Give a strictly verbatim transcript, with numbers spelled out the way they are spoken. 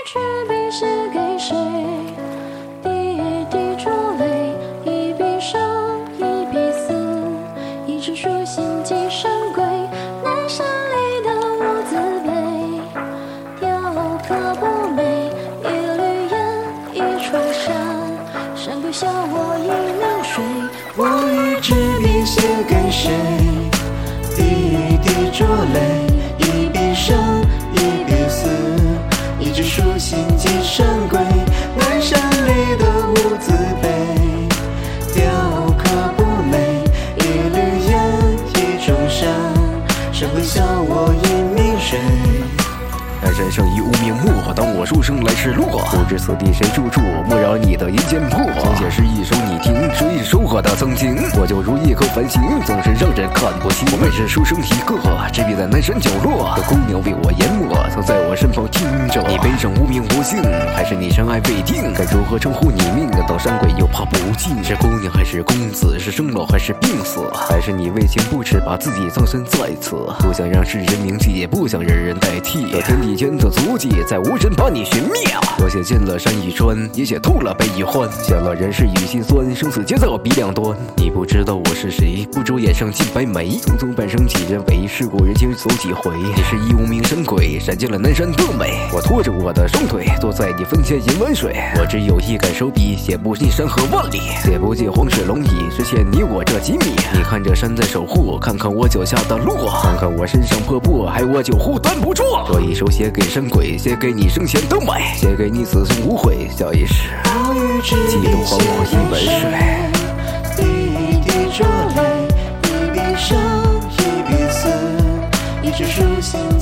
支笔写给谁？滴滴珠泪，一笔生，一笔死，一纸书信寄深闺。南山里的无字碑，雕刻不美，一缕烟，一串山，山归笑我一名水。 我欲执笔写给谁？滴滴珠泪，一笔生，一笔死，一纸书信寄深闺。南山里的无字碑，雕刻不美，一缕烟，一种山，山归笑我一名水。 人生已无名目，当我书生来迟落。不知此地谁住处，莫扰你的阴间魄。从前是一首你听，是一首我的曾经。我就如一颗繁星，总是让人看不清。我们是书生一个，执笔在南山角落。有姑娘为我研墨，曾在我身旁听着。你悲伤无名无姓，还是你深爱未定？该如何称呼你命？到山鬼又怕不尽。是姑娘还是公子？是生老还是病死？还是你为情不耻，把自己葬身在此？不想让世人铭记，也不想人人代替。这天地间的足迹，再无人把你寻觅。我写尽了山与川，也写透了悲与欢，写了人世与心酸，生死皆在我鼻两端。你不知道我是谁，不知眼上尽白眉。匆匆半生几人为，世故人情走几回。你是一无名神鬼，闪进了南山的美。我拖着我的双腿，坐在你坟前饮温水。我只有一杆手笔，写不尽山河万里，写不尽黄水龙椅，只欠你我这几米。你看这山在守护，看看我脚下的路，看看我身上破布，还我就护担不住。这一首写给山鬼，写给你生前的美，写给你此生无悔，下一世记得还我一碗水。 滴滴珠泪，一笔生，一笔死，一纸书信